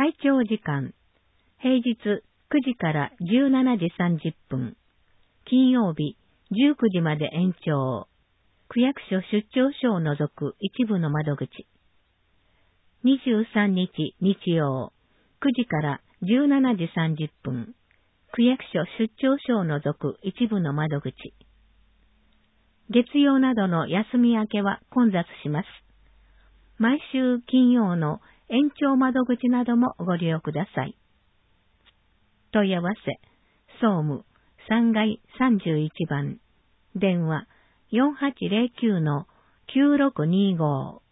会長時間、平日9時から17時30分、金曜日19時まで延長、区役所出張所を除く一部の窓口。23日日曜、9時から17時30分、区役所出張所を除く一部の窓口。月曜などの休み明けは混雑します。毎週金曜の延長窓口などもご利用ください。問い合わせ、総務3階31番、電話4809-9625